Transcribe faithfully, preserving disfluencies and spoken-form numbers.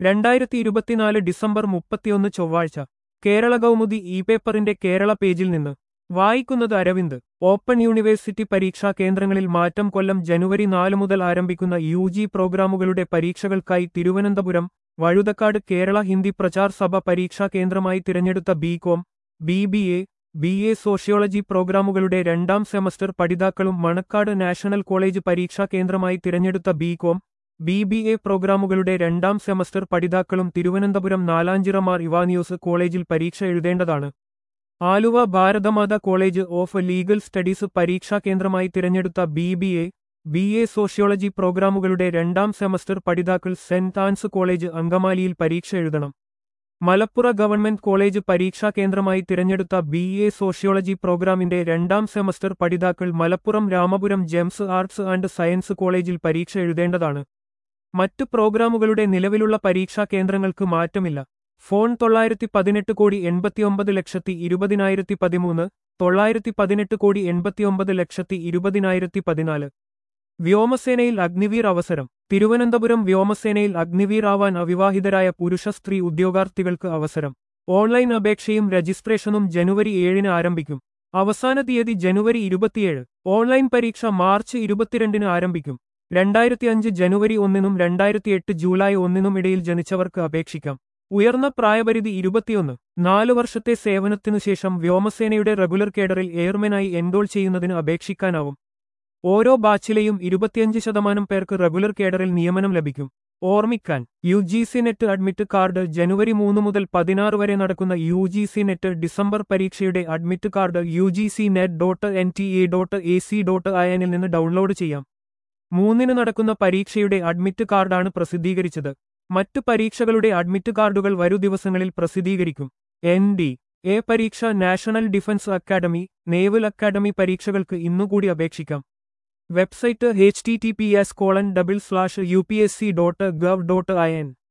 രണ്ടായിരത്തി ഇരുപത്തിനാല് ഡിസംബർ മുപ്പത്തിയൊന്ന് ചൊവ്വാഴ്ച കേരള കൗമുദി ഇ പേപ്പറിന്റെ കേരള പേജിൽ നിന്ന് വായിക്കുന്നത് അരവിന്ദ്. ഓപ്പൺ യൂണിവേഴ്സിറ്റി പരീക്ഷാ കേന്ദ്രങ്ങളിൽ മാറ്റം. കൊല്ലം ജനുവരി നാല് മുതൽ ആരംഭിക്കുന്ന യു ജി പ്രോഗ്രാമുകളുടെ പരീക്ഷകൾക്കായി തിരുവനന്തപുരം വഴുതക്കാട് കേരള ഹിന്ദി പ്രചാർ സഭ പരീക്ഷാ കേന്ദ്രമായി തിരഞ്ഞെടുത്ത B com, B B A, B A sociology പ്രോഗ്രാമുകളുടെ രണ്ടാം സെമസ്റ്റർ പഠിതാക്കളും മണക്കാട് നാഷണൽ കോളേജ് പരീക്ഷാ കേന്ദ്രമായി തിരഞ്ഞെടുത്ത B com, B B A പ്രോഗ്രാമുകളുടെ രണ്ടാം സെമസ്റ്റർ പഠിതാക്കളും തിരുവനന്തപുരം നാലാഞ്ചിറ മാർ ഇവാനിയോസ് കോളേജിൽ പരീക്ഷ എഴുതേണ്ടതാണ്. Aluva Bharata Mata college of legal studies പരീക്ഷാ കേന്ദ്രമായി തിരഞ്ഞെടുത്ത B B A, B A sociology പ്രോഗ്രാമുകളുടെ രണ്ടാം സെമസ്റ്റർ പഠിതാക്കൾ സെന്റ് ആൻസ് കോളേജ് അങ്കമാലിയിൽ പരീക്ഷ എഴുതണം. മലപ്പുറ ഗവൺമെന്റ് കോളേജ് പരീക്ഷാ കേന്ദ്രമായി തിരഞ്ഞെടുത്ത ബി എ സോഷ്യോളജി പ്രോഗ്രാമിന്റെ രണ്ടാം സെമസ്റ്റർ പഠിതാക്കൾ Malappuram Ramapuram Gems arts and science കോളേജിൽ പരീക്ഷ എഴുതേണ്ടതാണ്. മറ്റു പ്രോഗ്രാമുകളുടെ നിലവിലുള്ള പരീക്ഷാ കേന്ദ്രങ്ങൾക്ക് മാറ്റമില്ല. ഫോൺ തൊള്ളായിരത്തി പതിനെട്ട് കോടി എൺപത്തിയൊമ്പത് ലക്ഷത്തി ഇരുപതിനായിരത്തി പതിമൂന്ന്, തൊള്ളായിരത്തി പതിനെട്ട് കോടി എൺപത്തിയൊമ്പത് ലക്ഷത്തി ഇരുപതിനായിരത്തി പതിനാല്. വ്യോമസേനയിൽ അഗ്നിവീർ അവസരം. തിരുവനന്തപുരം വ്യോമസേനയിൽ അഗ്നിവീർ ആവാൻ അവിവാഹിതരായ പുരുഷ സ്ത്രീ ഉദ്യോഗാർത്ഥികൾക്ക് അവസരം. ഓൺലൈൻ അപേക്ഷയും രജിസ്ട്രേഷനും ജനുവരി ഏഴിന് ആരംഭിക്കും. അവസാന തീയതി ജനുവരി ഇരുപത്തിയേഴ്. ഓൺലൈൻ പരീക്ഷ മാർച്ച് ഇരുപത്തിരണ്ടിന് ആരംഭിക്കും. രണ്ടായിരത്തി അഞ്ച് ജനുവരി ഒന്നിനും രണ്ടായിരത്തി എട്ട് ജൂലൈ ഒന്നിനും ഇടയിൽ ജനിച്ചവർക്ക് അപേക്ഷിക്കാം. ഉയർന്ന പ്രായപരിധി ഇരുപത്തിയൊന്ന്. നാലു വർഷത്തെ സേവനത്തിനുശേഷം വ്യോമസേനയുടെ റെഗുലർ കേഡറിൽ എയർമെനായി എൻറോൾ ചെയ്യുന്നതിന് അപേക്ഷിക്കാനാവും. ഓരോ ബാച്ചിലെയും ഇരുപത്തിയഞ്ച് ശതമാനം പേർക്ക് റെഗുലർ കേഡറിൽ നിയമനം ലഭിക്കും. ഓർമ്മിക്കാൻ, U G C NET admit card. ജനുവരി മൂന്ന് മുതൽ പതിനാറ് വരെ നടക്കുന്ന U G C NET December പരീക്ഷയുടെ admit card U G C NET dot N T A dot A C dot I എന്നിൽ നിന്ന് ഡൗൺലോഡ് ചെയ്യാം. മൂന്നിന് നടക്കുന്ന പരീക്ഷയുടെ അഡ്മിറ്റ് കാർഡാണ് പ്രസിദ്ധീകരിച്ചത്. മറ്റു പരീക്ഷകളുടെ അഡ്മിറ്റ് കാർഡുകൾ വരും ദിവസങ്ങളിൽ പ്രസിദ്ധീകരിക്കും. എൻ ഡി എ പരീക്ഷ, national defence academy, naval academy പരീക്ഷകൾക്ക് ഇന്നുകൂടി അപേക്ഷിക്കാം. Website H T T P S colon double slash U P S C dot gov dot I N